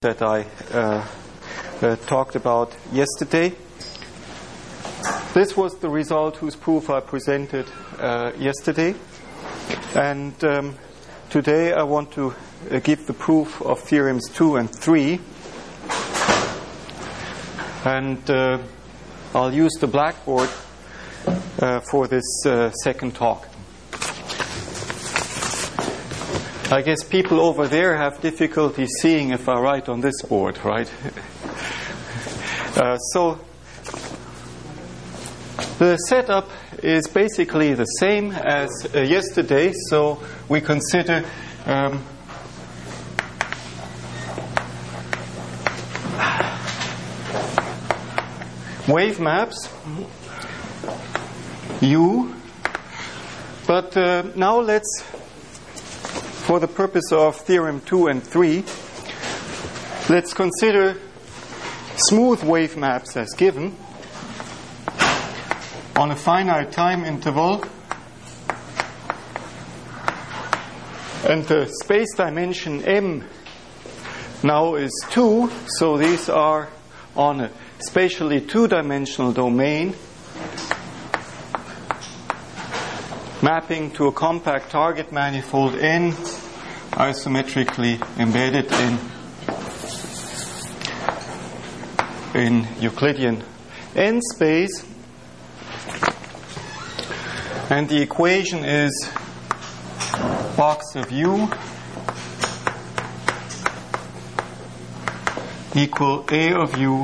that I talked about yesterday. This was the result whose proof I presented yesterday. And today I want to give the proof of theorems 2 and 3. And I'll use the blackboard for this second talk. I guess people over there have difficulty seeing if I write on this board, right? So the setup is basically the same as yesterday. So we consider wave maps U, but now let's, for the purpose of theorem 2 and 3, let's consider smooth wave maps as given on a finite time interval, and the space dimension M now is 2, so these are on a spatially two-dimensional domain mapping to a compact target manifold N isometrically embedded in Euclidean N space, and the equation is box of U equal A of U,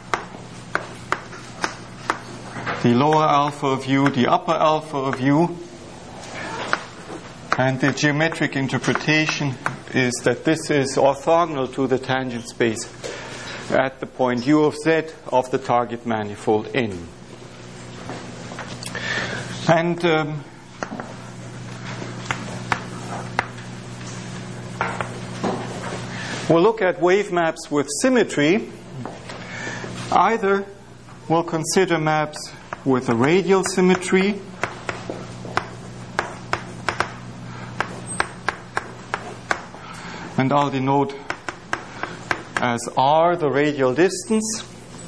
the lower alpha of U, the upper alpha of U. And the geometric interpretation is that this is orthogonal to the tangent space at the point U of Z of the target manifold N. And we'll look at wave maps with symmetry. Either we'll consider maps with a radial symmetry, and I'll denote as R the radial distance,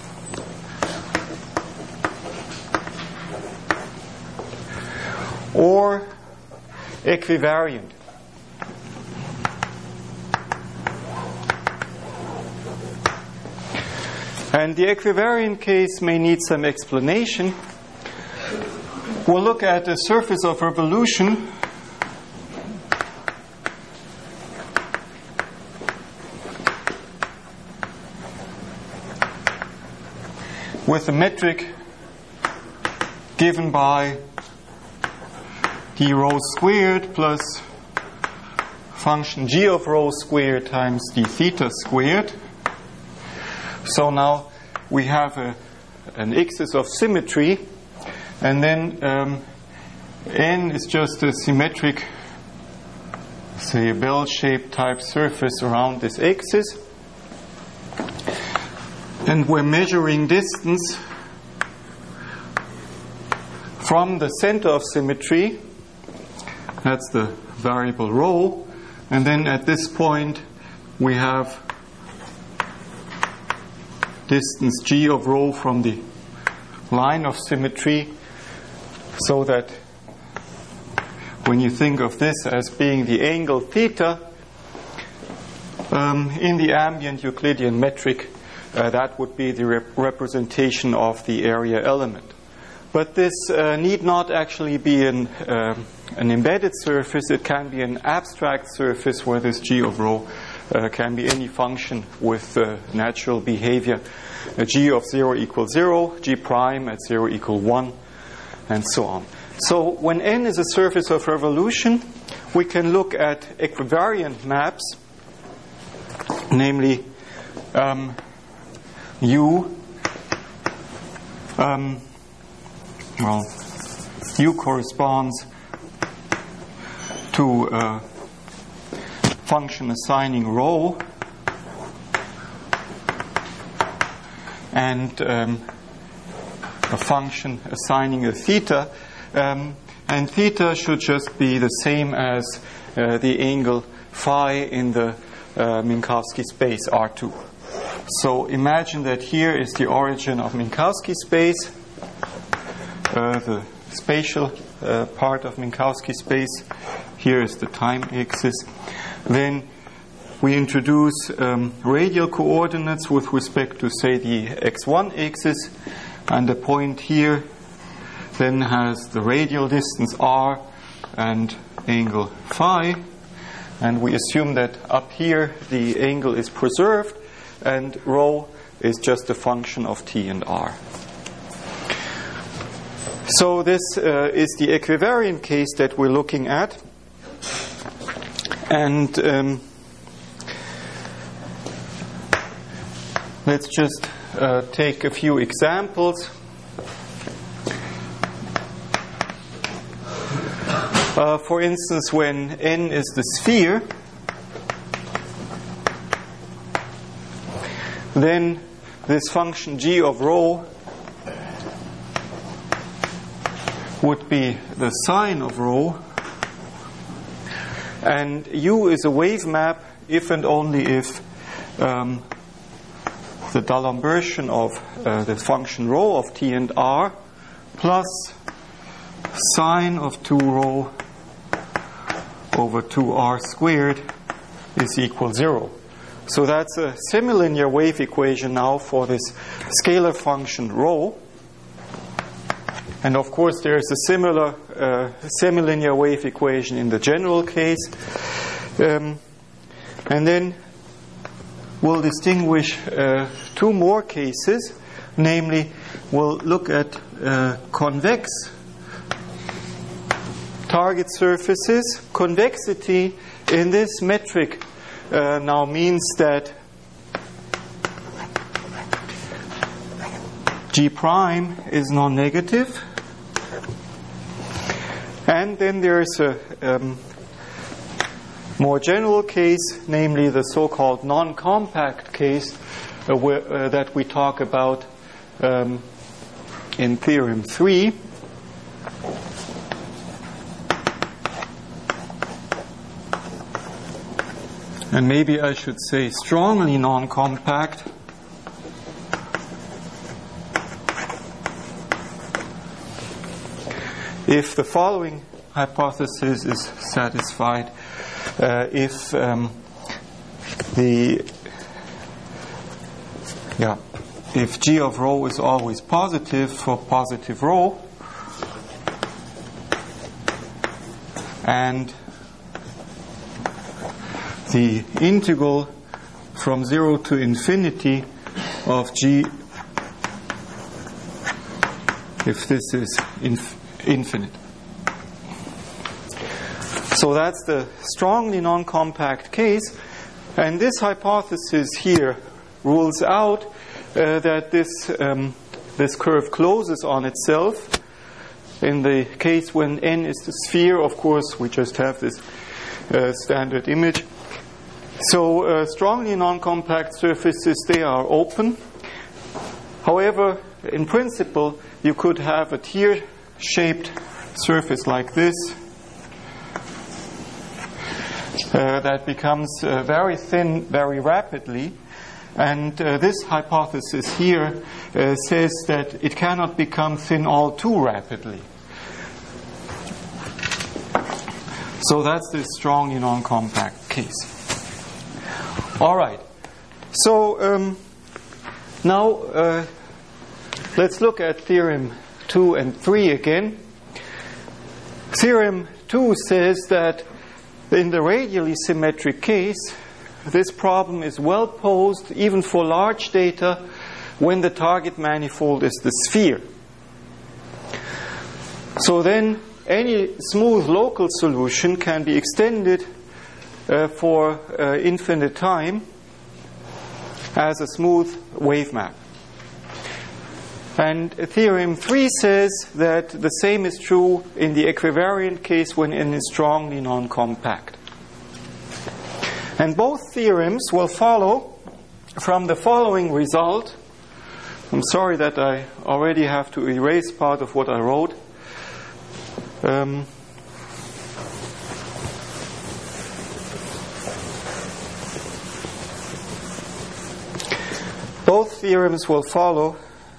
or equivariant. And the equivariant case may need some explanation. We'll look at the surface of revolution with a metric given by d rho squared plus function g of rho squared times d theta squared. So now we have an axis of symmetry, and then N is just a symmetric, say, a bell-shaped type surface around this axis. And we're measuring distance from the center of symmetry. That's the variable rho. And then at this point, we have distance g of rho from the line of symmetry, so that when you think of this as being the angle theta in the ambient Euclidean metric, that would be the representation of the area element. But this need not actually be an embedded surface. It can be an abstract surface where this g of rho can be any function with natural behavior. G of 0 equals 0, g prime at 0 equal 1, and so on. So when N is a surface of revolution, we can look at equivariant maps, namely U, U corresponds to a function assigning rho, and a function assigning a theta, and theta should just be the same as the angle phi in the Minkowski space R2. So imagine that here is the origin of Minkowski space, the spatial part of Minkowski space. Here is the time axis. Then we introduce radial coordinates with respect to, say, the x1 axis, and the point here then has the radial distance r and angle phi, and we assume that up here the angle is preserved and rho is just a function of t and r. So this is the equivariant case that we're looking at, and let's just take a few examples. For instance, when n is the sphere, then this function g of rho would be the sine of rho, and u is a wave map if and only if the D'Alembert of the function rho of t and r plus sine of 2 rho over 2r squared is equal 0. So that's a semilinear wave equation now for this scalar function rho. And of course there is a similar semilinear wave equation in the general case. And then we'll distinguish two more cases. Namely, we'll look at convex target surfaces. Convexity in this metric now means that G prime is non-negative. And then there's a more general case, namely the so-called non-compact case that we talk about in Theorem 3. And maybe I should say strongly non-compact. If the following hypothesis is satisfied, if G of rho is always positive for positive rho, and the integral from 0 to infinity of G, if this is infinite. So that's the strongly non-compact case, and this hypothesis here rules out that this curve closes on itself. In the case when n is the sphere, of course, we just have this standard image. So strongly non-compact surfaces, they are open. However, in principle, you could have a tear-shaped surface like this that becomes very thin very rapidly. And this hypothesis here says that it cannot become thin all too rapidly. So that's the strongly non-compact case. All right. So now let's look at Theorem 2 and 3 again. Theorem 2 says that in the radially symmetric case, this problem is well posed even for large data when the target manifold is the sphere. So then any smooth local solution can be extended for infinite time as a smooth wave map. And Theorem 3 says that the same is true in the equivariant case when n is strongly non-compact. And both theorems will follow from the following result. I'm sorry that I already have to erase part of what I wrote. theorems will follow.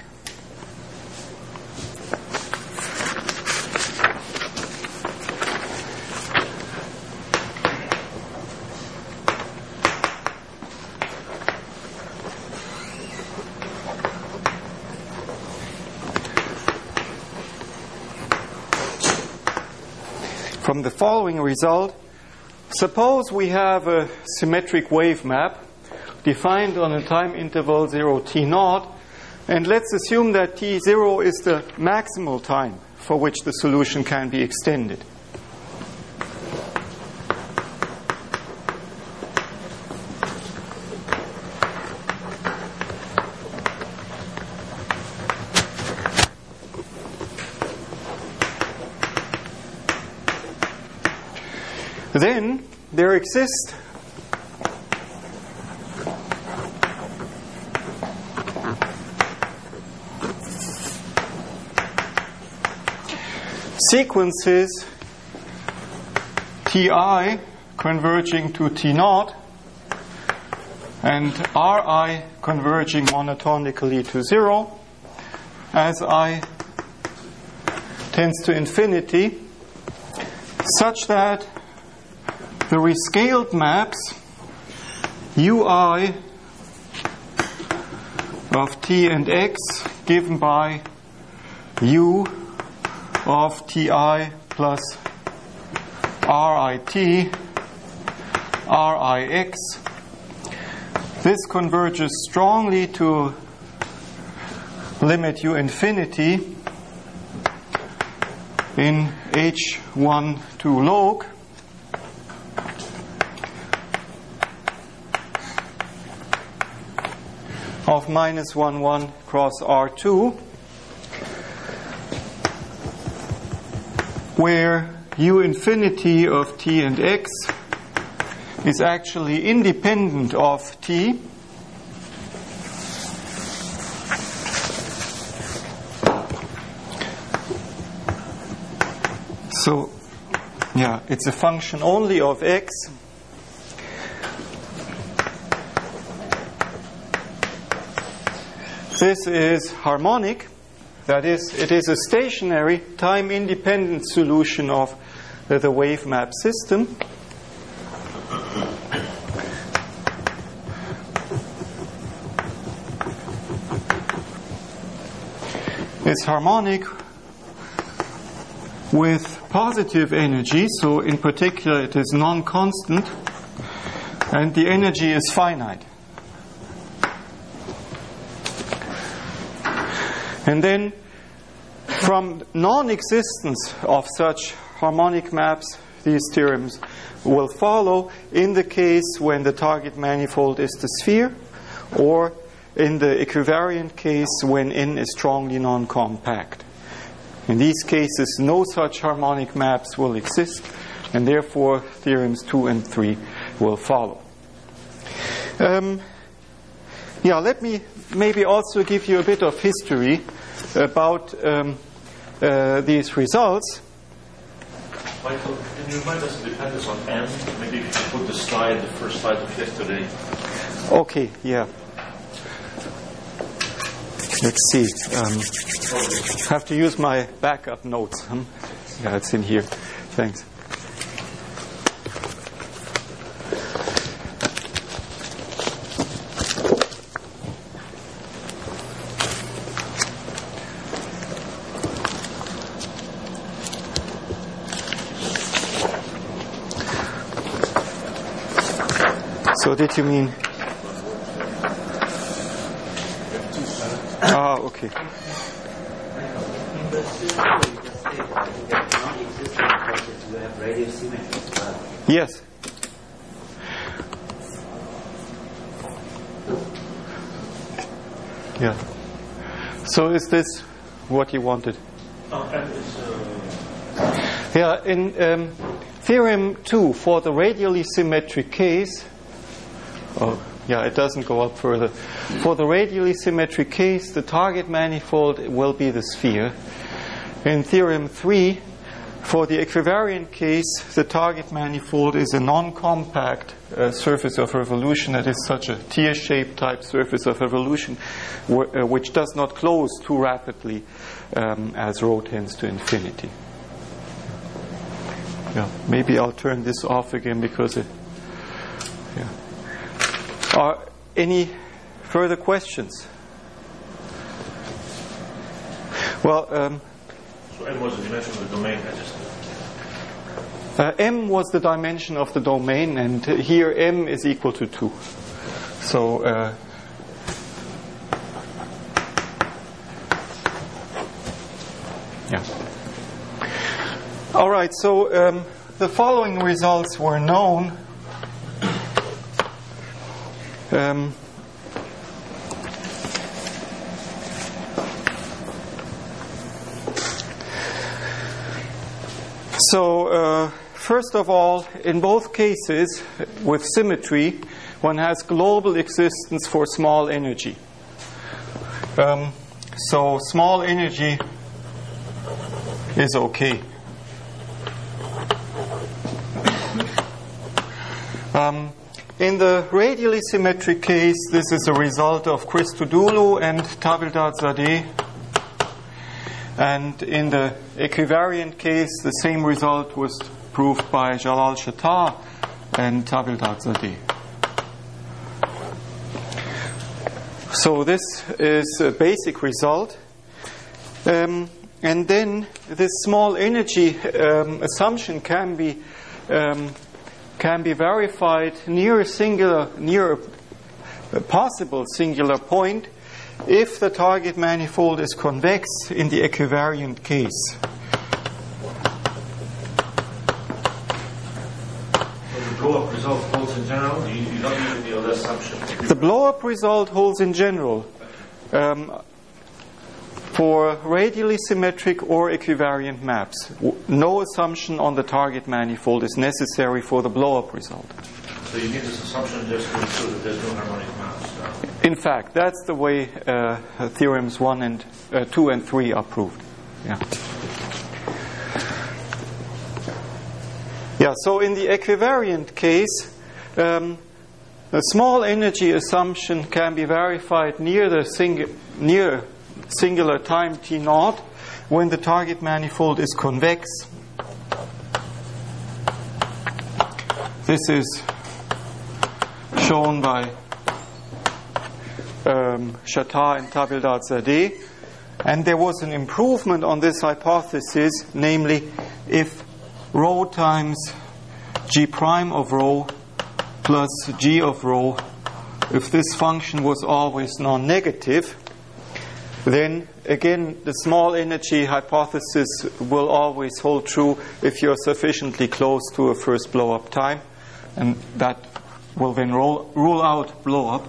From the following result. Suppose we have a symmetric wave map defined on a time interval 0 t0, and let's assume that t0 is the maximal time for which the solution can be extended. Then there exist sequences Ti converging to T0 and Ri converging monotonically to 0 as I tends to infinity, such that the rescaled maps Ui of t and x given by U of Ti plus Rit Rix, this converges strongly to limit U infinity in H1 to log of minus 1, 1 cross R2, where U infinity of t and x is actually independent of t. So, yeah, it's a function only of x. This is harmonic, that is, it is a stationary, time-independent solution of the wave map system. It's harmonic with positive energy, so in particular it is non-constant, and the energy is finite. And then, from non-existence of such harmonic maps, these theorems will follow in the case when the target manifold is the sphere, or in the equivariant case when N is strongly non-compact. In these cases, no such harmonic maps will exist, and therefore theorems 2 and 3 will follow. Let me maybe also give you a bit of history about these results. Michael, can you remind us of the dependence on n? Maybe you can put the first slide of yesterday. Okay, yeah. Let's see. I have to use my backup notes. Yeah, it's in here. Thanks. So did you mean? Okay. Yes. Yeah. So is this what you wanted? Yeah, in theorem 2, for the radially symmetric case, it doesn't go up further. For the radially symmetric case, the target manifold will be the sphere. In theorem 3, For the equivariant case, the target manifold is a non-compact surface of revolution. That is such a tear-shaped type surface of revolution, which does not close too rapidly as rho tends to infinity. Yeah, maybe I'll turn this off again because it. Yeah. Are any further questions? Well. So M was the dimension of the domain. M was the dimension of the domain, and here M is equal to 2. So yeah. All right. So the following results were known. So first of all, in both cases with symmetry, one has global existence for small energy. So small energy is okay. In the radially symmetric case, this is a result of Christodoulou and Tabildad-Zadeh. And in the equivariant case, the same result was proved by Jalal-Shattah and Tabildad-Zadeh. So this is a basic result. And then this small energy assumption can be verified near a possible singular point if the target manifold is convex in the equivariant case. So the blow-up result holds in general? You don't need any other assumption? The blow-up result holds in general for radially symmetric or equivariant maps. No assumption on the target manifold is necessary for the blow-up result. So you need this assumption just to ensure that there's no harmonic maps. In fact, that's the way theorems 2 and 3 are proved. Yeah. Yeah. So in the equivariant case, the small energy assumption can be verified near the singular time t0 when the target manifold is convex. This is shown by Shattah and Tabildad-Zadeh, and there was an improvement on this hypothesis, namely if rho times g prime of rho plus g of rho, if this function was always non-negative, then again the small energy hypothesis will always hold true if you're sufficiently close to a first blow-up time, and that will then rule out blow-up.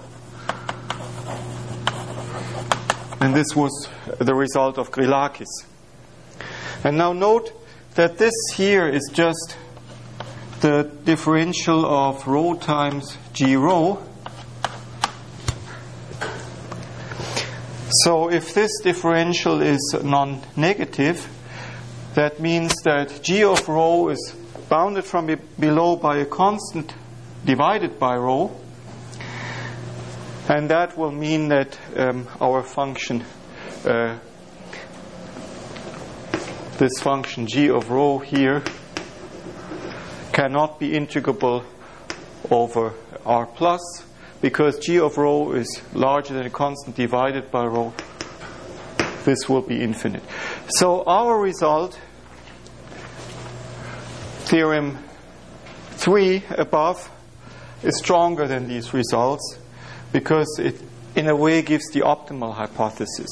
And this was the result of Grylakis. And now note that this here is just the differential of rho times g rho. So if this differential is non-negative, that means that g of rho is bounded from below by a constant divided by rho. And that will mean that our function, this function g of rho here, cannot be integrable over r plus, because g of rho is larger than a constant divided by rho. This will be infinite. So our result, theorem 3 above, is stronger than these results, because it, in a way, gives the optimal hypothesis.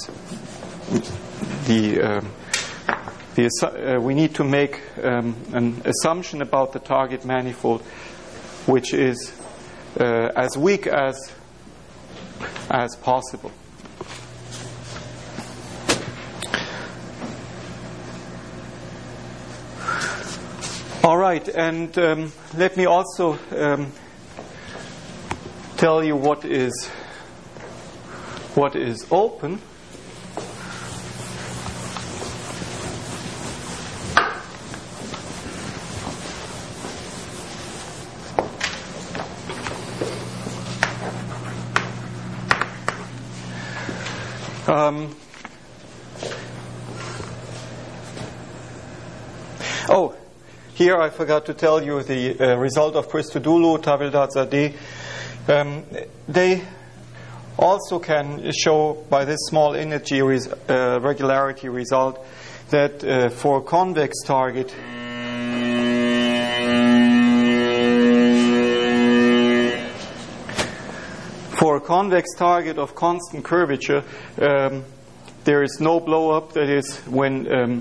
We need to make an assumption about the target manifold, which is as weak as possible. All right, and let me also tell you what is open. Here I forgot to tell you the result of Christodoulou, Tavildad-Zadeh. They also can show by this small energy regularity result that for a convex target, of constant curvature, there is no blow-up. That is when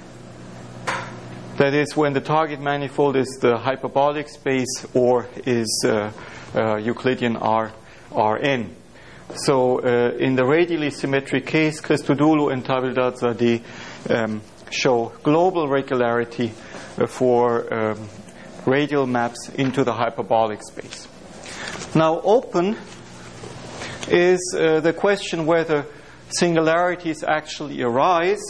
the target manifold is the hyperbolic space or is Euclidean Rn. So in the radially symmetric case, Christodoulou and Tavildad-Zadeh show global regularity for radial maps into the hyperbolic space. Now open is the question whether singularities actually arise.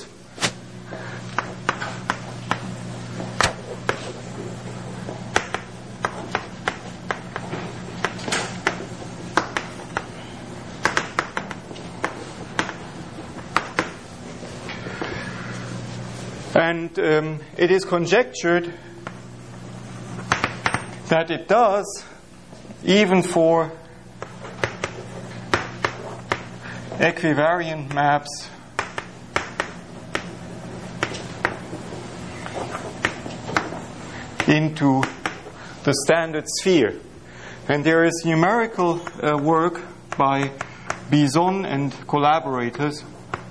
And it is conjectured that it does, even for equivariant maps into the standard sphere. And there is numerical work by Bison and collaborators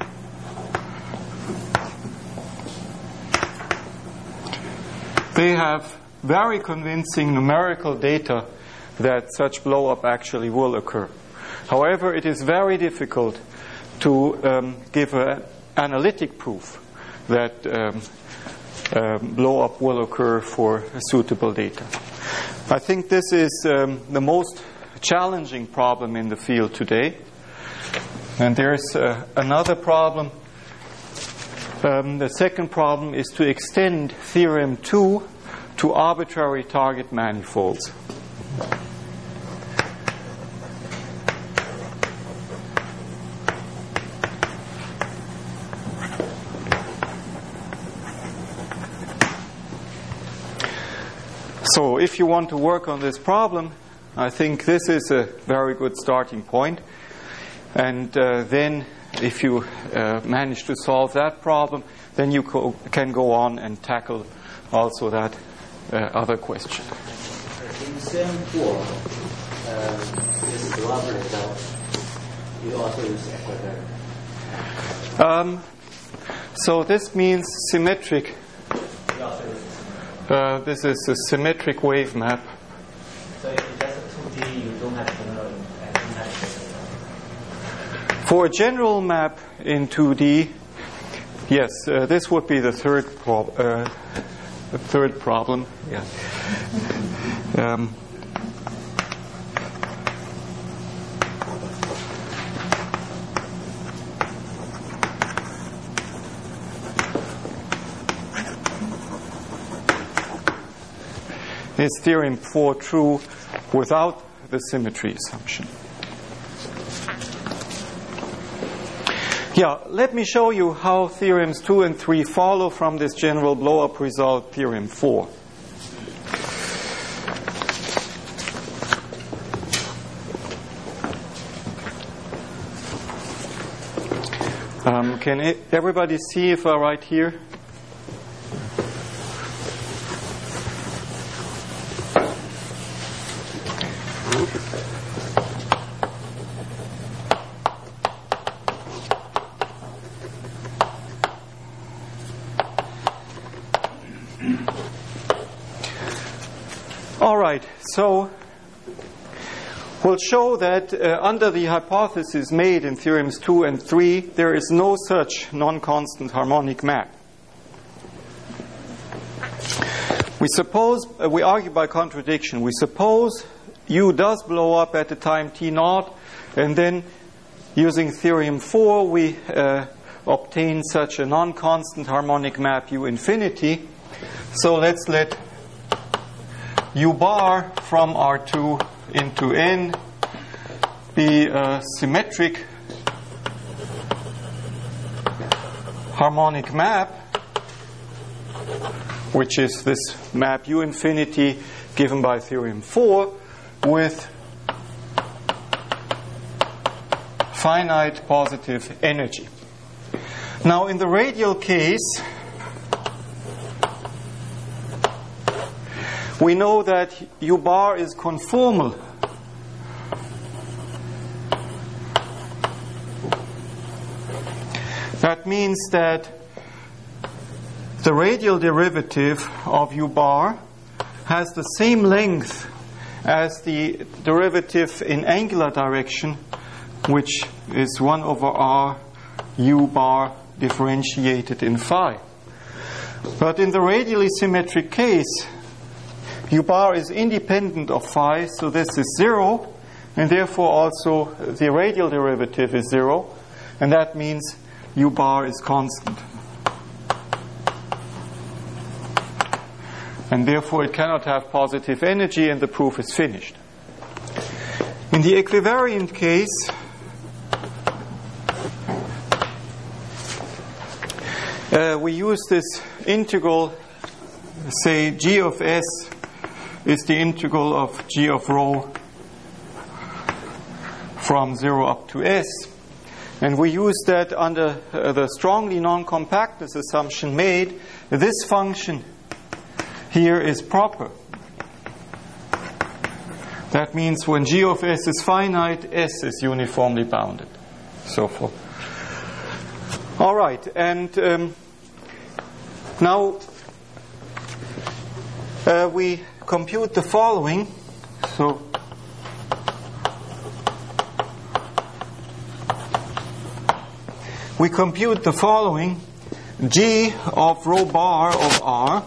They have very convincing numerical data that such blow-up actually will occur. However, it is very difficult to give an analytic proof that blow-up will occur for suitable data. I think this is the most challenging problem in the field today. And there's another problem. The second problem is to extend theorem 2 to arbitrary target manifolds. So if you want to work on this problem, I think this is a very good starting point. And then if you manage to solve that problem, then you can go on and tackle also that other question. In theorem 4, this is global result. You also use equivariant. So this means symmetric. This is a symmetric wave map. So if that's a 2D, you don't have general equivariant. For a general map in 2D, yes, this would be the third problem. Yeah. Is theorem 4 true without the symmetry assumption? Yeah, let me show you how theorems 2 and 3 follow from this general blow-up result, theorem 4. Can everybody see if I write here? All right, so we'll show that under the hypothesis made in theorems 2 and 3, there is no such non-constant harmonic map. We argue by contradiction. We suppose U does blow up at the time t0, and then using theorem 4, we obtain such a non-constant harmonic map U infinity. So let's let U bar from R2 into N be a symmetric harmonic map, which is this map U infinity given by theorem 4, with finite positive energy. Now, in the radial case, we know that U bar is conformal That means that the radial derivative of U bar has the same length as the derivative in angular direction, which is 1 over r U bar differentiated in phi. But in the radially symmetric case, U bar is independent of phi, so this is 0, and therefore also the radial derivative is 0, and that means U bar is constant. And therefore it cannot have positive energy, and the proof is finished. In the equivariant case, we use this integral, say g of s is the integral of g of rho from 0 up to s. And we use that under the strongly non-compactness assumption made. This function here is proper. That means when g of s is finite, s is uniformly bounded. So forth. All right, and now we compute the following. So we compute the following: g of rho bar of r.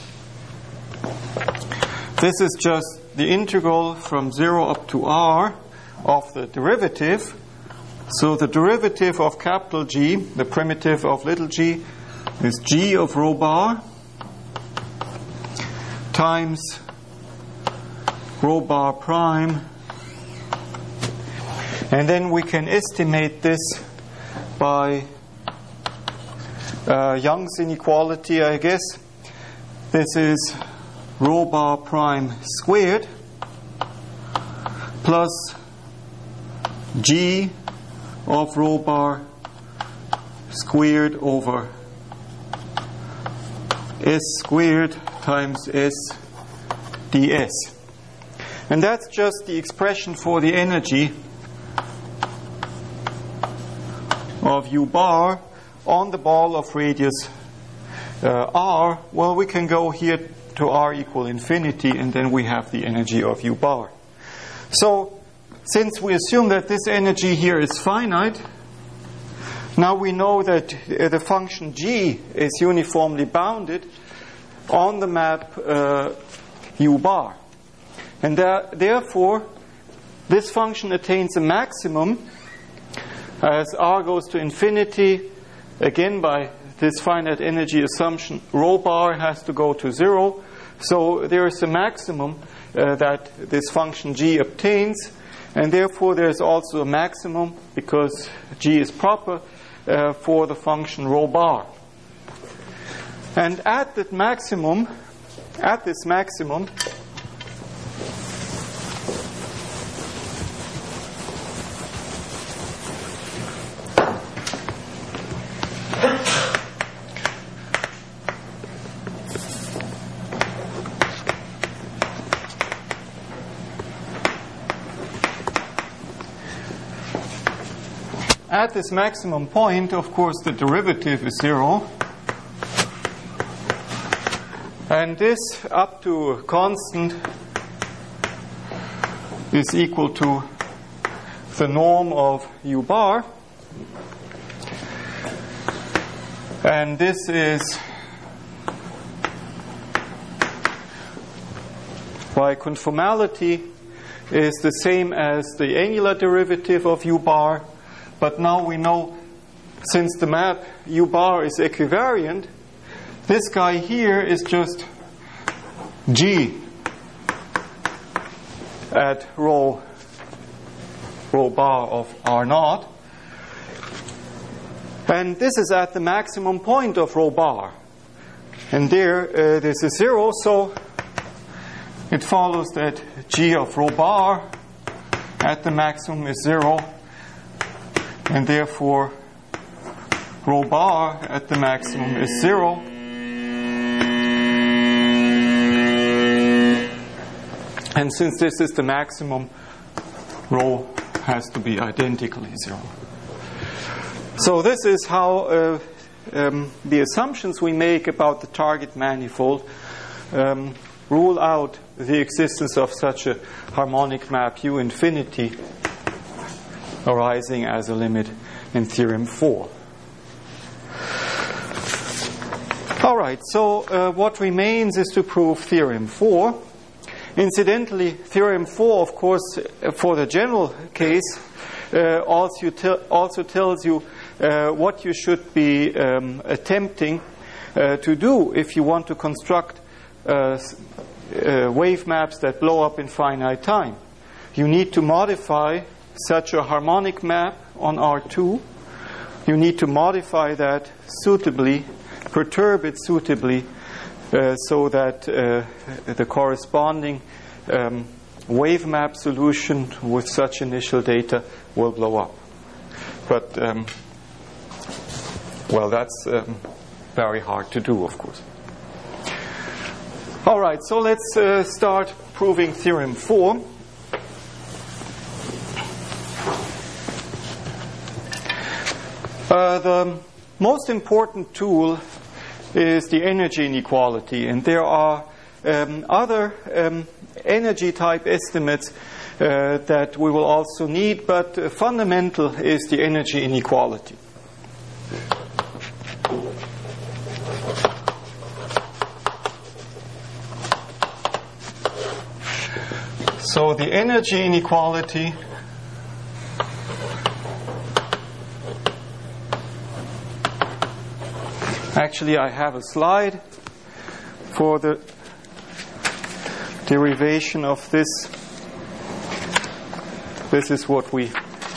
This is just the integral from 0 up to r of the derivative. So the derivative of capital G, the primitive of little g, is g of rho bar times rho bar prime. And then we can estimate this by Young's inequality, I guess. This is rho bar prime squared plus g of rho bar squared over s squared times s ds. And that's just the expression for the energy of U bar on the ball of radius r. Well, we can go here to r equal infinity, and then we have the energy of U bar. So, since we assume that this energy here is finite, now we know that the function g is uniformly bounded on the map U bar. And therefore, this function attains a maximum as r goes to infinity. Again, by this finite energy assumption, rho bar has to go to 0. So there is a maximum that this function g obtains. And therefore, there is also a maximum, because g is proper, for the function rho bar. And at this maximum, at this maximum point, of course, the derivative is 0. And this up to a constant is equal to the norm of U bar. And this is, by conformality, is the same as the angular derivative of U bar. But now we know, since the map U bar is equivariant, this guy here is just g at rho bar of r naught. And this is at the maximum point of rho bar. And there, this is 0, so it follows that G of rho bar at the maximum is 0, and therefore rho bar at the maximum is 0. And since this is the maximum, rho has to be identically 0. So this is how the assumptions we make about the target manifold rule out the existence of such a harmonic map U infinity arising as a limit in theorem 4. All right, so what remains is to prove theorem 4. Incidentally, theorem 4, of course, for the general case, also tells you what you should be attempting to do if you want to construct wave maps that blow up in finite time. You need to modify such a harmonic map on R2. You need to modify that suitably, perturb it suitably, so that the corresponding wave map solution with such initial data will blow up. But, well, that's very hard to do, of course. All right, so let's start proving theorem 4. The most important tool is the energy inequality, and there are other energy type estimates that we will also need, but fundamental is the energy inequality. So the energy inequality actually, I have a slide for the derivation of this. This is what we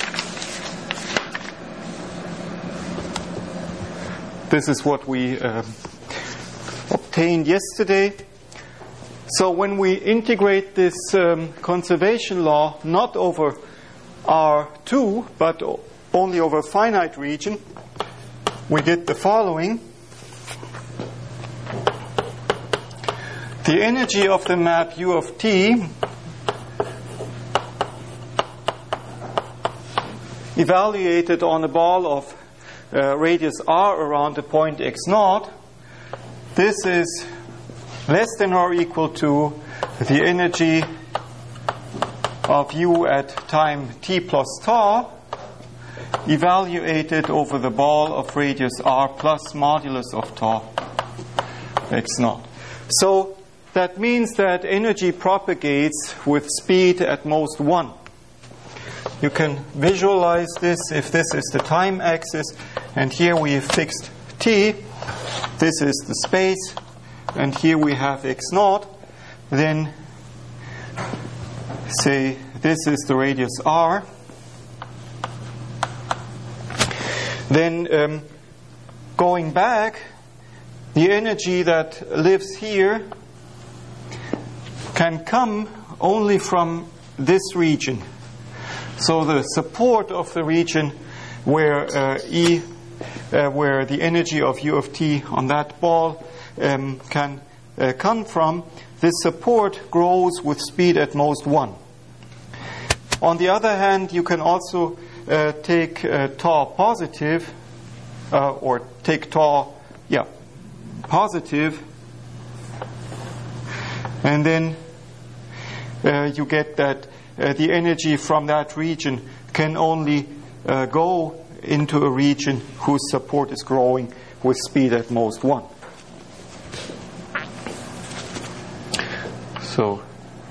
obtained yesterday. So when we integrate this conservation law not over R2 but only over a finite region, we get the following. The energy of the map U of t evaluated on a ball of radius r around the point x0, this is less than or equal to the energy of U at time t plus tau evaluated over the ball of radius r plus modulus of tau x0. So that means that energy propagates with speed at most 1. You can visualize this if this is the time axis, and here we have fixed t. This is the space, and here we have x0. Then, say, this is the radius r. Then, going back, the energy that lives here can come only from this region. So the support of the region where where the energy of U of t on that ball can come from, this support grows with speed at most 1. On the other hand, you can also take tau positive, or take tau, positive, and then you get that the energy from that region can only go into a region whose support is growing with speed at most 1. So,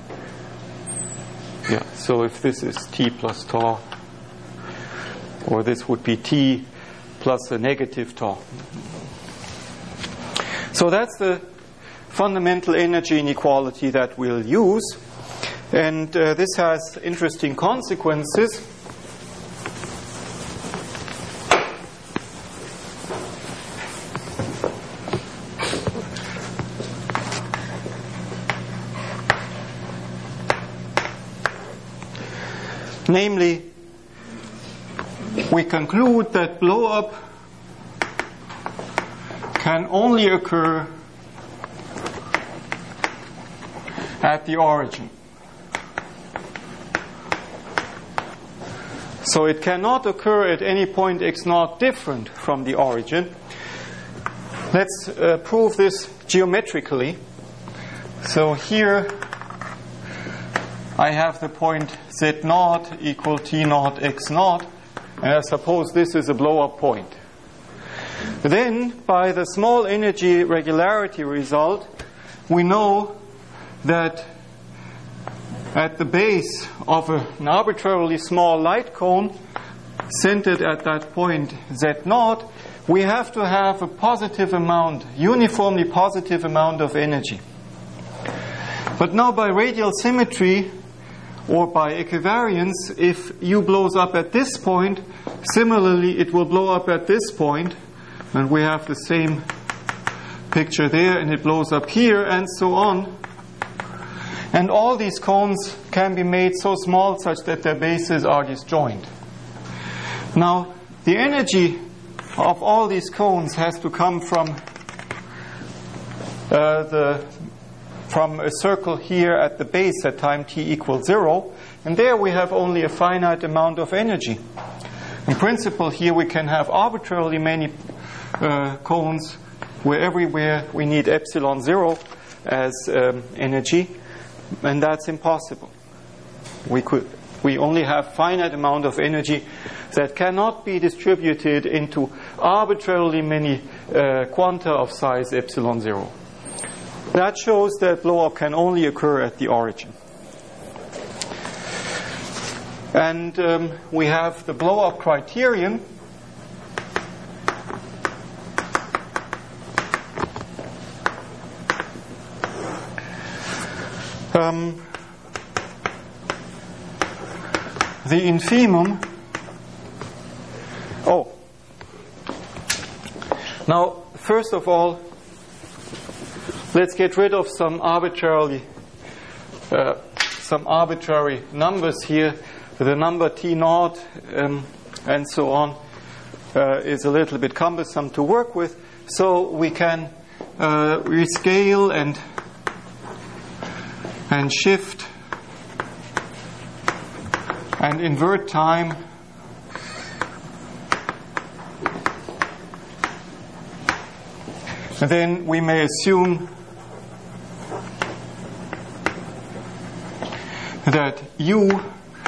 so if this is t plus tau, or this would be t plus a negative tau. So that's the fundamental energy inequality that we'll use. And this has interesting consequences. Namely, we conclude that blow-up can only occur at the origin. So it cannot occur at any point x0 different from the origin. Let's prove this geometrically. So here I have the point z0 equal t0 x0, and I suppose this is a blow-up point. Then, by the small energy regularity result, we know that at the base of an arbitrarily small light cone centered at that point z0, we have to have a positive amount, uniformly positive amount of energy. But now by radial symmetry or by equivariance, if U blows up at this point, similarly it will blow up at this point, and we have the same picture there, and it blows up here, and so on. And all these cones can be made so small such that their bases are disjoint. Now, the energy of all these cones has to come from a circle here at the base at time t equals 0, and there we have only a finite amount of energy. In principle, here we can have arbitrarily many cones where everywhere we need epsilon 0 as energy, and that's impossible. We only have finite amount of energy that cannot be distributed into arbitrarily many quanta of size epsilon 0. That shows that blow-up can only occur at the origin. And we have the blow-up criterion. The infimum. Now, first of all, let's get rid of some arbitrary numbers here. The number t0 and so on is a little bit cumbersome to work with. So we can rescale and shift and invert time and then we may assume that U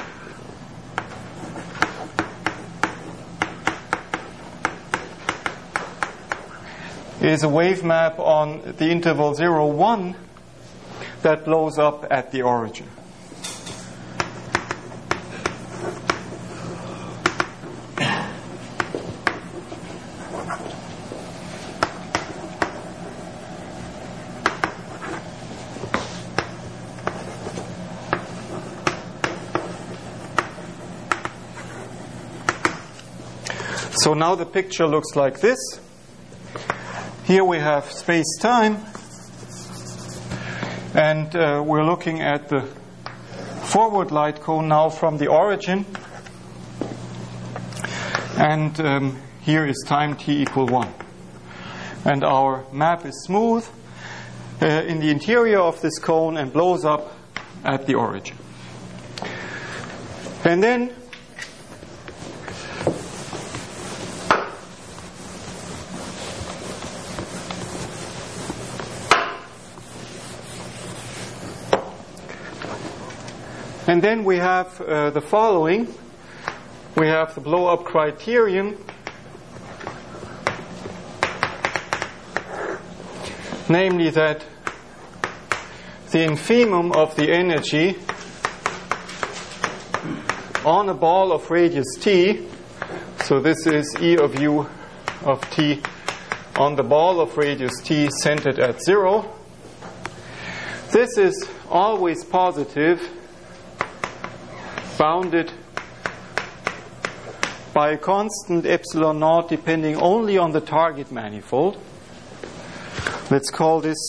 is a wave map on the interval 0, 1 that blows up at the origin. So now the picture looks like this. Here we have space-time, and we're looking at the forward light cone now from the origin. And here is time t equal 1. And our map is smooth in the interior of this cone and blows up at the origin. And then we have the following. We have the blow-up criterion, namely that the infimum of the energy on a ball of radius t, so this is E of U of t on the ball of radius t centered at 0. This is always positive, bounded by a constant epsilon naught depending only on the target manifold. Let's call this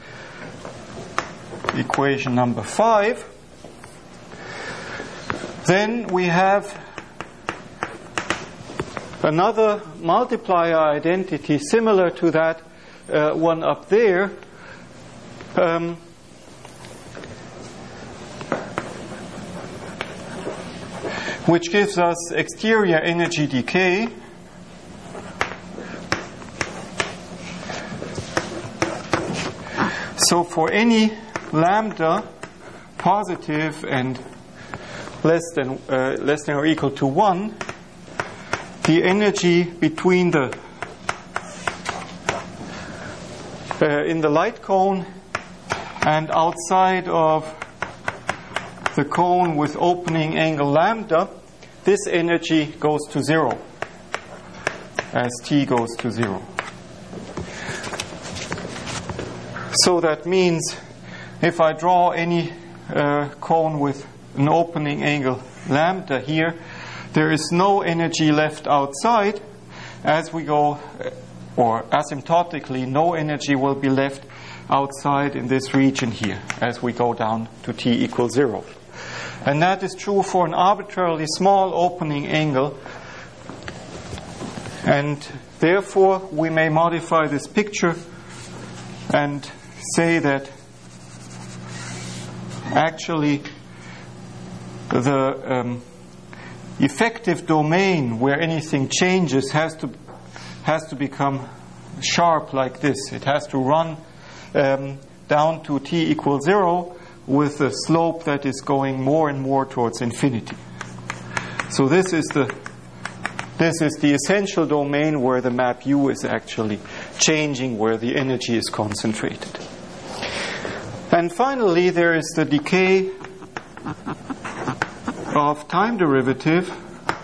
equation number 5. Then we have another multiplier identity similar to that one up there, which gives us exterior energy decay. So for any lambda positive and less than or equal to 1, the energy between the in the light cone and outside of the cone with opening angle lambda, this energy goes to 0 as t goes to 0. So that means if I draw any cone with an opening angle lambda here, there is no energy left outside. As we go, or asymptotically, no energy will be left outside in this region here as we go down to t equals 0. And that is true for an arbitrarily small opening angle. And therefore, we may modify this picture and say that actually the effective domain where anything changes has to become sharp like this. It has to run down to t equals 0 with a slope that is going more and more towards infinity. So this is the essential domain where the map U is actually changing, where the energy is concentrated. And finally, there is the decay of time derivative,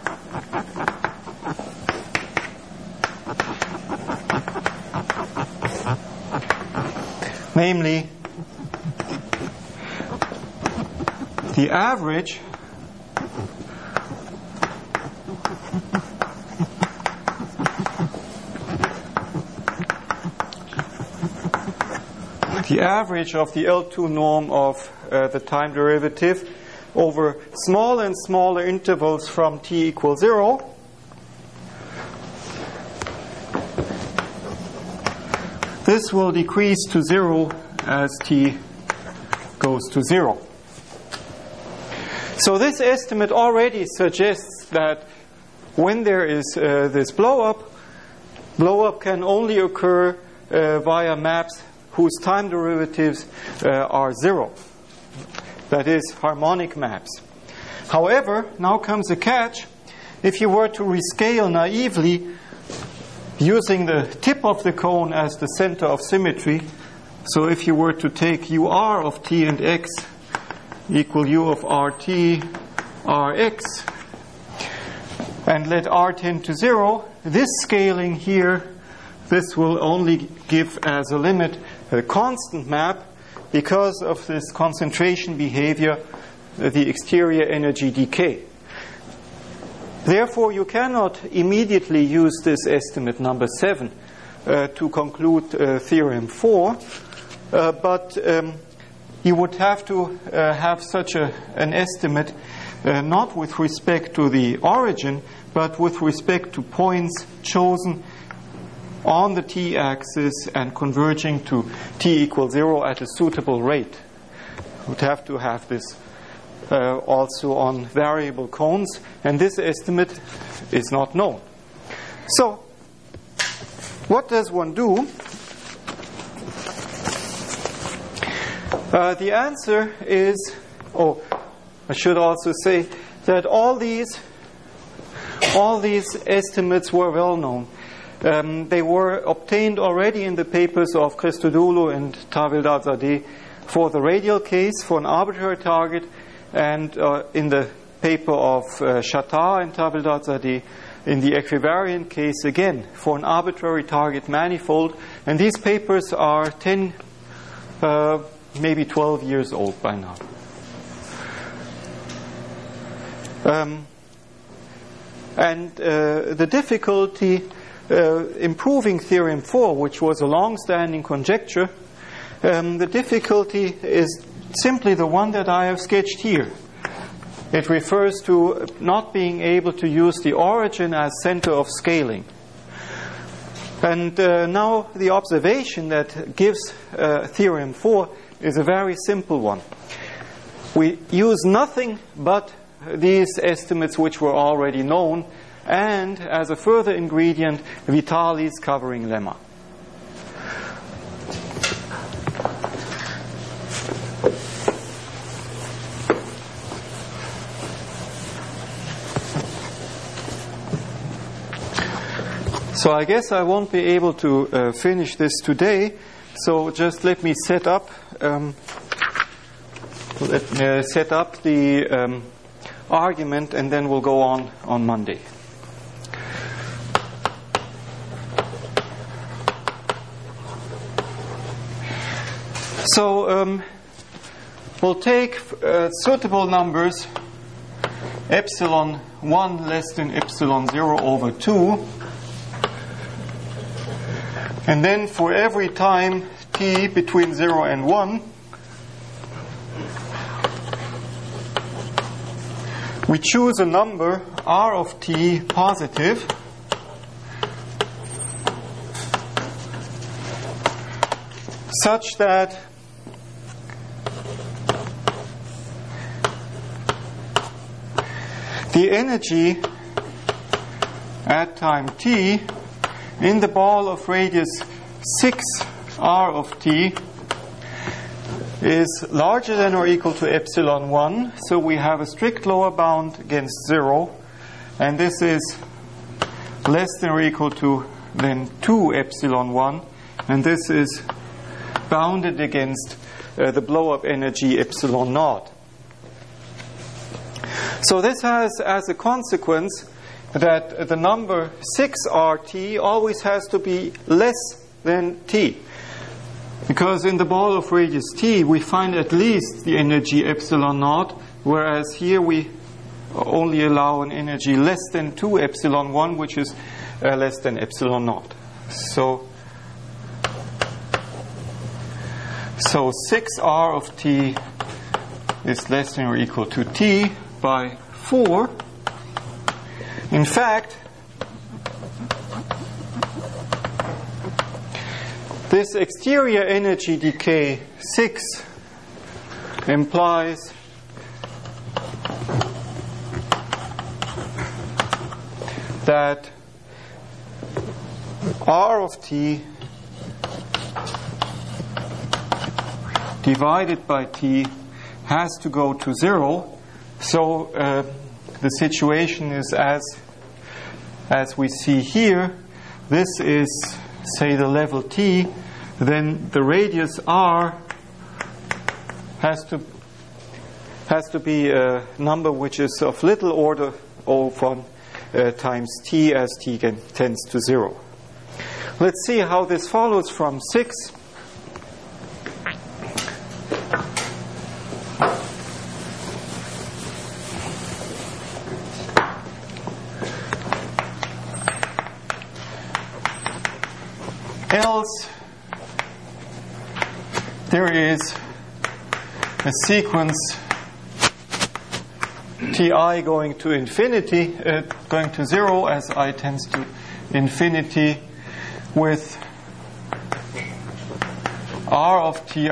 namely the average of the L2 norm of the time derivative over smaller and smaller intervals from t equals 0. This will decrease to 0 as t goes to 0. So this estimate already suggests that when there is this blow-up can only occur via maps whose time derivatives are 0. That is, harmonic maps. However, now comes a catch. If you were to rescale naively, using the tip of the cone as the center of symmetry, so if you were to take UR of t and x equal U of RT Rx, and let R tend to 0, this scaling here, this will only give as a limit a constant map because of this concentration behavior, the exterior energy decay. Therefore, you cannot immediately use this estimate number 7 to conclude theorem 4, but you would have to have such an estimate not with respect to the origin, but with respect to points chosen on the t-axis and converging to t equals 0 at a suitable rate. You would have to have this also on variable cones, and this estimate is not known. So, what does one do? The answer is, I should also say that all these estimates were well known. They were obtained already in the papers of Christodoulou and Tavildad-Zadeh for the radial case, for an arbitrary target, and in the paper of Chatard and Tavildad-Zadeh in the equivariant case, again, for an arbitrary target manifold. And these papers are 10, maybe 12 years old by now. The difficulty improving theorem 4, which was a long-standing conjecture, the difficulty is simply the one that I have sketched here. It refers to not being able to use the origin as center of scaling. And now the observation that gives theorem 4 is a very simple one. We use nothing but these estimates which were already known, and as a further ingredient, Vitali's covering lemma. So I guess I won't be able to finish this today. So just let me set up the argument, and then we'll go on Monday. So we'll take suitable numbers epsilon 1 less than epsilon 0 over 2. And then for every time t between 0 and 1, we choose a number r of t positive such that the energy at time t in the ball of radius 6 r of t is larger than or equal to epsilon 1. So we have a strict lower bound against 0. And this is less than or equal to than 2 epsilon 1. And this is bounded against the blow-up energy epsilon naught. So this has as a consequence that the number 6RT always has to be less than T. Because in the ball of radius T, we find at least the energy epsilon naught, whereas here we only allow an energy less than 2 epsilon 1, which is less than epsilon naught. So 6R of T is less than or equal to T by 4. In fact, this exterior energy decay 6 implies that R of T divided by T has to go to 0. So the situation is as we see here. This is, say, the level T. Then the radius R has to be a number which is of little order O1 times T as T tends to 0. Let's see how this follows from 6. Else there is a sequence Ti going to infinity, going to 0 as I tends to infinity, with R of Ti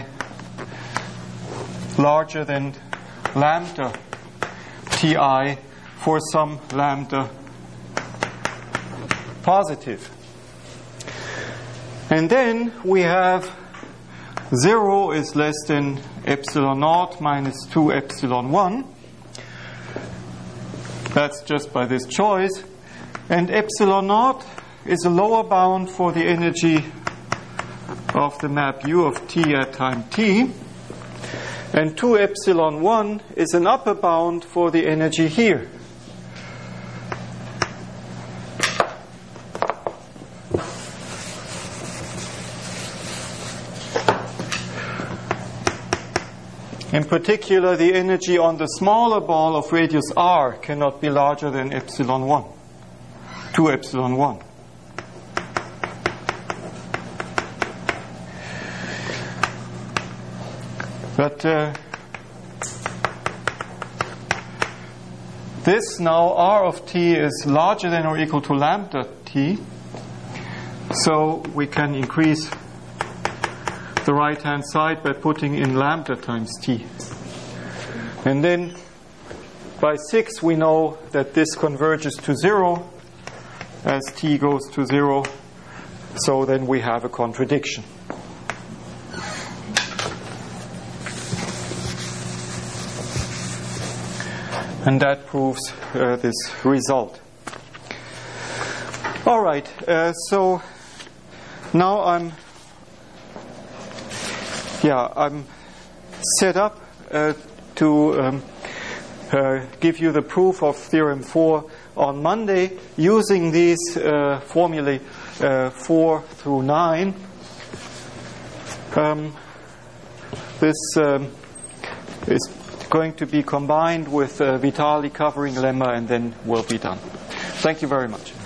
larger than lambda Ti for some lambda positive. And then we have 0 is less than epsilon naught minus 2 epsilon 1. That's just by this choice. And epsilon naught is a lower bound for the energy of the map U of T at time T. And 2 epsilon 1 is an upper bound for the energy here. In particular, the energy on the smaller ball of radius r cannot be larger than epsilon 1, 2 epsilon 1. But This now R of t is larger than or equal to lambda t. So we can increase the right-hand side by putting in lambda times t. And then by 6 we know that this converges to 0 as t goes to 0. So then we have a contradiction. And that proves this result. All right, so now I'm set up to give you the proof of Theorem 4 on Monday using these formulae 4 through 9. This is going to be combined with Vitali covering lemma, and then we'll be done. Thank you very much.